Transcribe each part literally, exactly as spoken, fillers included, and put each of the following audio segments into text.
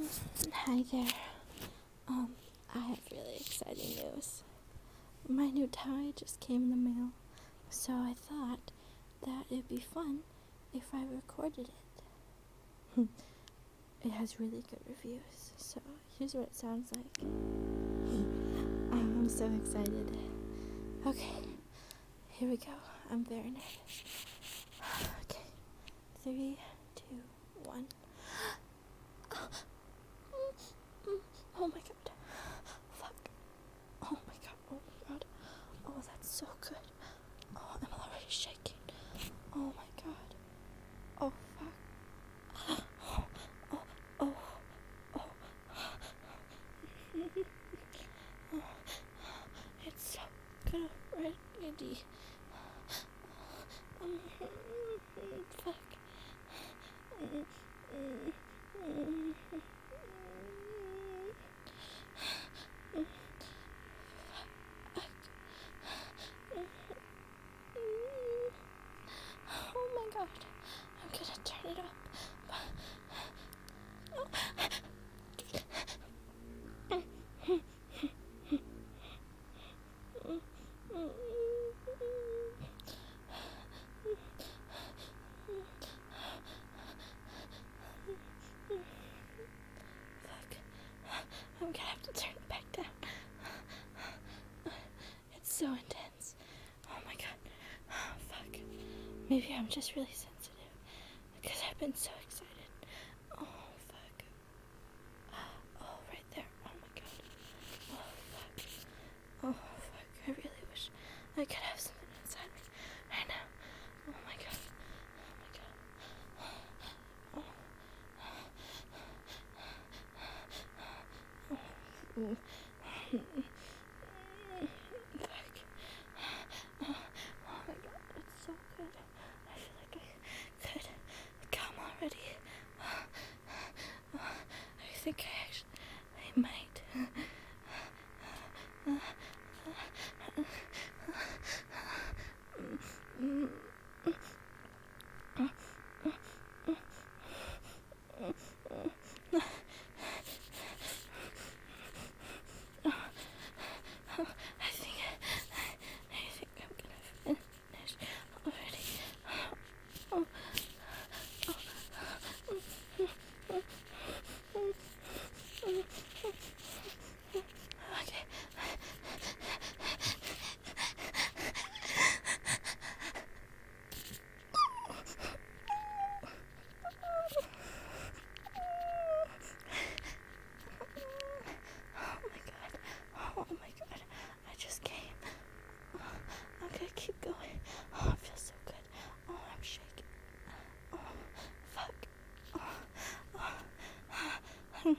Hi there. Um, I have really exciting news. My new tie just came in the mail, so I thought that it'd be fun if I recorded it. It has really good reviews, so here's what it sounds like. I'm so excited. Okay, here we go. I'm very nervous. Okay, three, two, one. Oh my god. Fuck. Oh my god. Oh my god. Oh, that's so good. Oh, I'm already shaking. Oh my god. Oh fuck. Oh, oh, oh, oh. It's so good already. Fuck. Oh my god, I'm gonna turn it up. Fuck, I'm gonna have to turn it back down. It's so intense. Oh my god. Oh, fuck. Maybe I'm just really sensitive because I've been so excited. Oh fuck. Oh, right there. Oh my god. Oh fuck. Oh fuck. I really wish I could have something inside me right now. Oh my god. Oh my god. Oh. Oh. Fuck. Oh my god, it's so good. I feel like I could come already. I think I actually I might. I think I think I'm gonna finish already. Oh. Okay. Oh my god. Oh my god. I just came. I'm gonna keep going. Oh, it feels so good. Oh, I'm shaking. Oh, fuck. Oh, oh.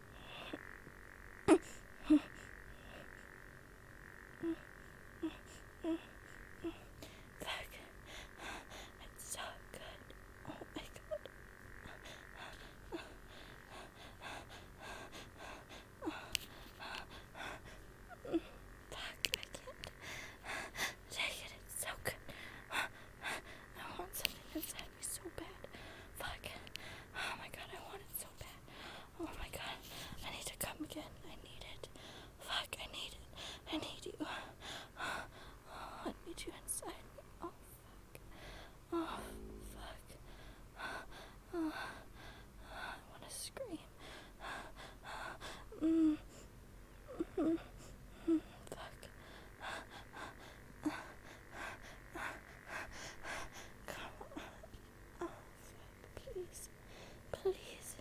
Fuck. It's so good. Oh my god. Fuck, I can't take it. It's so good. I want something inside me so bad. Fuck. Oh my god, I want it so bad. Oh my god. I need to come again. I need it. Fuck, I need it. I need you. Oh, I need you inside me. Oh fuck. Oh fuck. Oh, I want to scream. Mm. Mm. Mm. Fuck. Come on. Oh, fuck. Please. Please.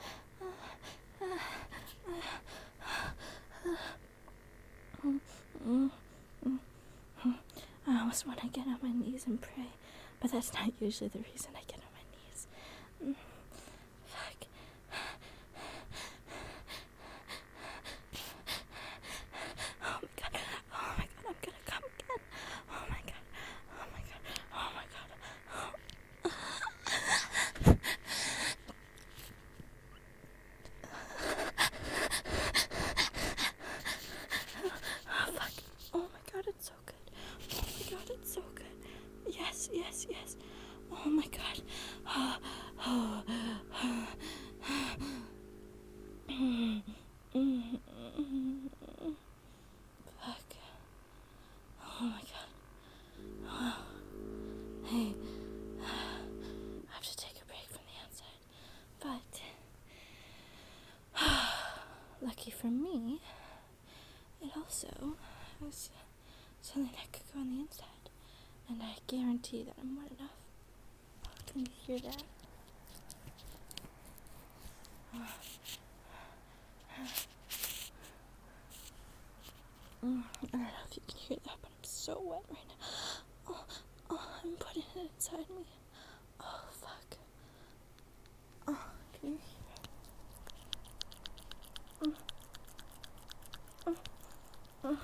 I almost want to get on my knees and pray, but that's not usually the reason I get on my knees. Mm. Fuck. Oh my god. Oh my god. I'm gonna come again. Oh my god. Oh my god. Oh my god. Oh fuck. Oh my god, it's so good. Oh my god, it's so good. Yes, yes, yes. Oh my god. Mm, fuck. Oh my god. Oh. Hey, I have to take a break from the outside. But, lucky for me, it also has something that could go on the inside. And I guarantee that I'm wet enough. Can you hear that? Mm, I don't know if you can hear that, but I'm so wet right now. Oh, oh, I'm putting it inside me. Oh, fuck. Oh, can you hear it? Mm, mm, mm.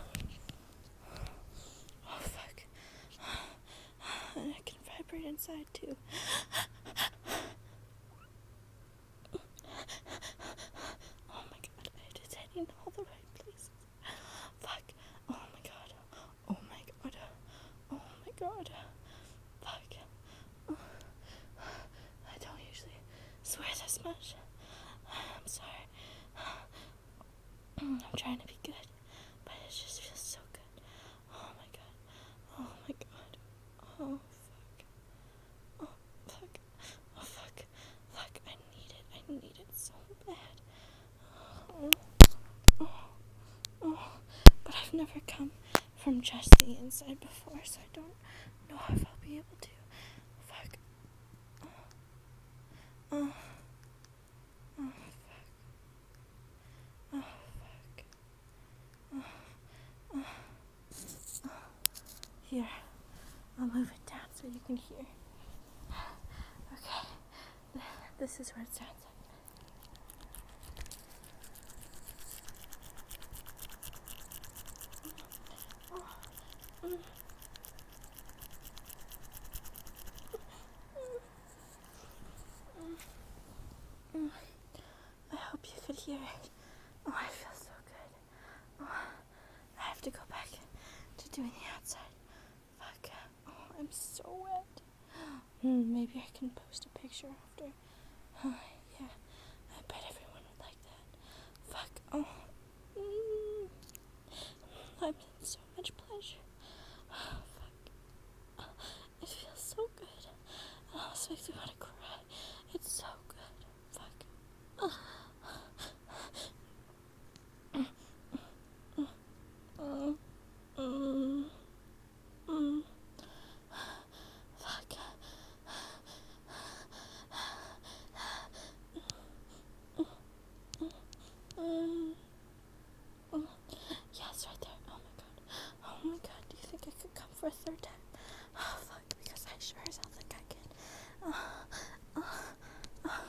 Oh, fuck. And I can vibrate inside, too. Oh my god, it is hitting all the right places. Fuck. Oh my god. Oh my god. Oh my god. Fuck. I don't usually swear this much. I'm sorry. I'm trying to be good, but it just feels so good. Oh my god. Oh my god. Oh fuck. Oh fuck. Oh fuck. Fuck. I need it. I need it so bad. Oh. Oh. Oh. But I've never come from just the inside before, so I don't know if I'll be able to. Fuck. Oh. Oh. Oh fuck. Oh fuck. Oh. Oh. Oh. Here. I'll move it down so you can hear. Okay. This is what it sounds like. Mm. Mm. I hope you could hear it. Oh, I feel so good. Oh, I have to go back to doing the outside. Fuck. Oh, I'm so wet. Mm, maybe I can post a picture after. Oh, yeah. I bet everyone would like that. Fuck. Oh. Mm. I'm in so much pleasure. Oh, fuck. Oh, it feels so good. It almost makes me want to cry. It's so good. Fuck. Oh. Mm. Mm. Mm. Fuck. Mm. Mm. Yes, right there. Oh my god. Oh my god. Do you think I could come for a third time? Oh fuck. Because I sure as hell think I can. Oh. Oh. Oh.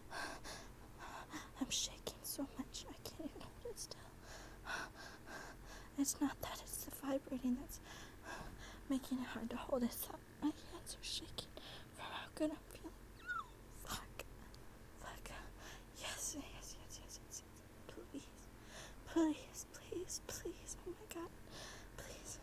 I'm shaking so much I can't even hold it still. It's not that, it's the vibrating that's making it hard to hold it. So my hands are shaking from how good I'm feeling. Fuck. Fuck. Yes, yes, yes, yes, yes, yes. Please. Please, please, please. Oh my god. Please.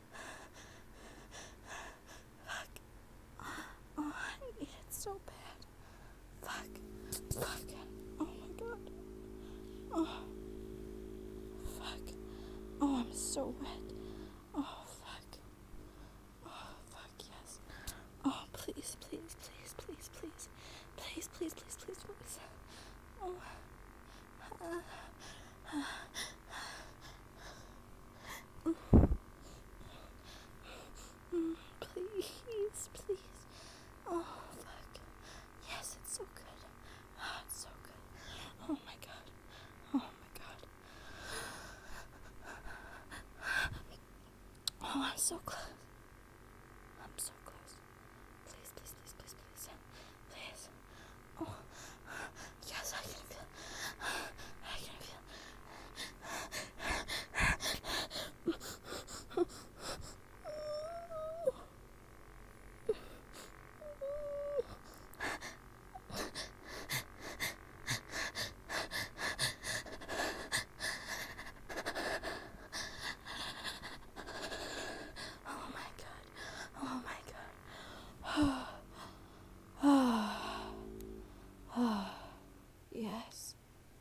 Fuck. Oh, I need it so bad. Fuck. Fuck. Oh my god. Oh. Fuck. Oh, I'm so wet.